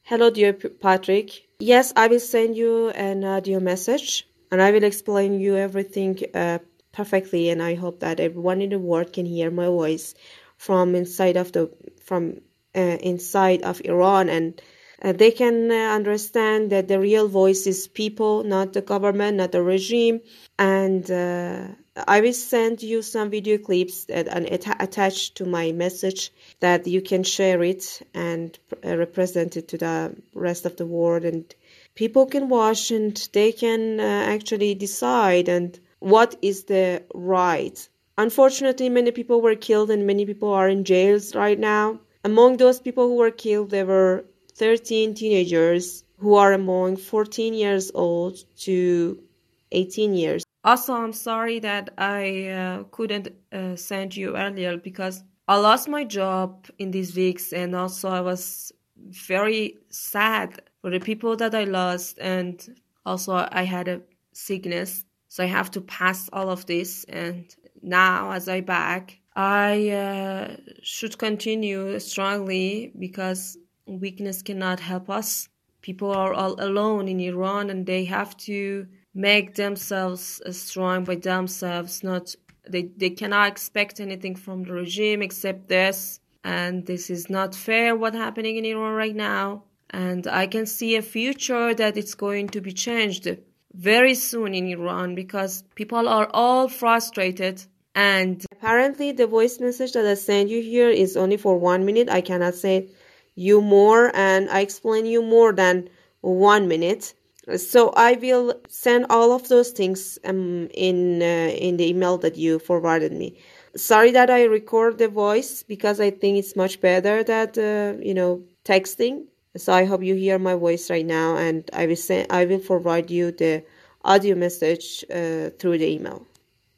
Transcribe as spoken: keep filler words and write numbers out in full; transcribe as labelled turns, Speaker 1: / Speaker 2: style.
Speaker 1: Hello, dear P- Patrick. Yes, I will send you an audio message and I will explain you everything uh, perfectly. And I hope that everyone in the world can hear my voice from inside of the from uh, inside of Iran, and uh, they can uh, understand that the real voice is people, not the government, not the regime. And uh, I will send you some video clips that and atta- attached to my message that you can share it and uh, represent it to the rest of the world, and people can watch and they can uh, actually decide and what is the right. Unfortunately, many people were killed and many people are in jails right now. Among those people who were killed, there were thirteen teenagers who are among fourteen years old to eighteen years. Also, I'm sorry that I uh, couldn't uh, send you earlier because I lost my job in these weeks, and also I was very sad for the people that I lost, and also I had a sickness, so I have to pass all of this. And now, as I back, I uh, should continue strongly because weakness cannot help us. People are all alone in Iran, and they have to make themselves strong by themselves. Not they, they cannot expect anything from the regime except this. And this is not fair what happening in Iran right now. And I can see a future that it's going to be changed very soon in Iran because people are all frustrated. And apparently the voice message that I send you here is only for one minute. I cannot say you more, and I explain you more than one minute. So I will send all of those things um, in uh, in the email that you forwarded me. Sorry that I record the voice because I think it's much better that uh, you know texting. So I hope you hear my voice right now, and I will send I will forward you the audio message uh, through the email.